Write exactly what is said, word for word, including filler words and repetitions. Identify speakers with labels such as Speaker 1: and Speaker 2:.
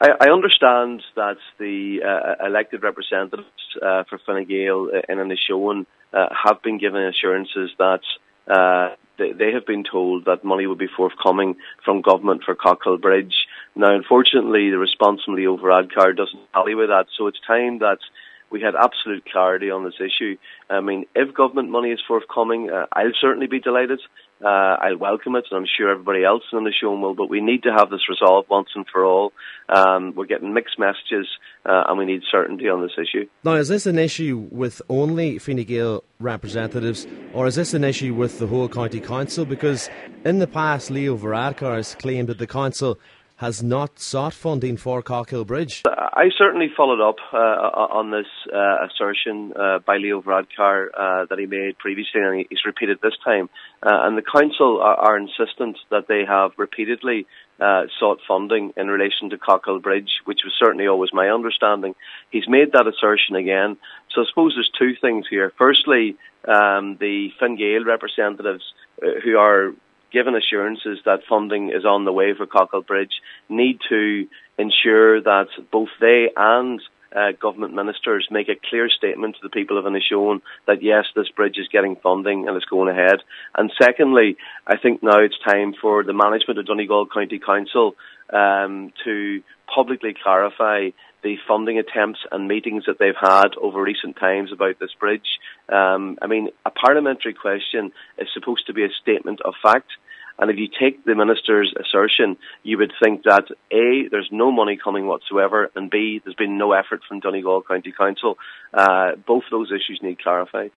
Speaker 1: I, I understand that the uh, elected representatives uh, for Fine Gael in Inishowen uh, have been given assurances that uh, they, they have been told that money will be forthcoming from government for Cockhill Bridge. Now, unfortunately, the response from Leo Varadkar doesn't tally with that, so it's time that we had absolute clarity on this issue. I mean, if government money is forthcoming, uh, I'll certainly be delighted. Uh, I'll welcome it, and I'm sure everybody else in the show will, but we need to have this resolved once and for all. Um, we're getting mixed messages, uh, and we need certainty on this issue.
Speaker 2: Now, is this an issue with only Fine Gael representatives, or is this an issue with the whole County Council? Because in the past, Leo Varadkar has claimed that the Council has not sought funding for Cockhill Bridge.
Speaker 1: I certainly followed up uh, on this uh, assertion uh, by Leo Varadkar uh, that he made previously, and he's repeated this time. Uh, and the Council are, are insistent that they have repeatedly uh, sought funding in relation to Cockhill Bridge, which was certainly always my understanding. He's made that assertion again. So I suppose there's two things here. Firstly, um, the Fine Gael representatives uh, who are given assurances that funding is on the way for Cockhill Bridge need to ensure that both they and uh, government ministers make a clear statement to the people of Inishowen that yes, this bridge is getting funding and it's going ahead. And secondly, I think now it's time for the management of Donegal County Council um, to publicly clarify the funding attempts and meetings that they've had over recent times about this bridge. Um, I mean, a parliamentary question is supposed to be a statement of fact. And if you take the minister's assertion, you would think that A, there's no money coming whatsoever, and B, there's been no effort from Donegal County Council. Uh, both of those issues need clarified.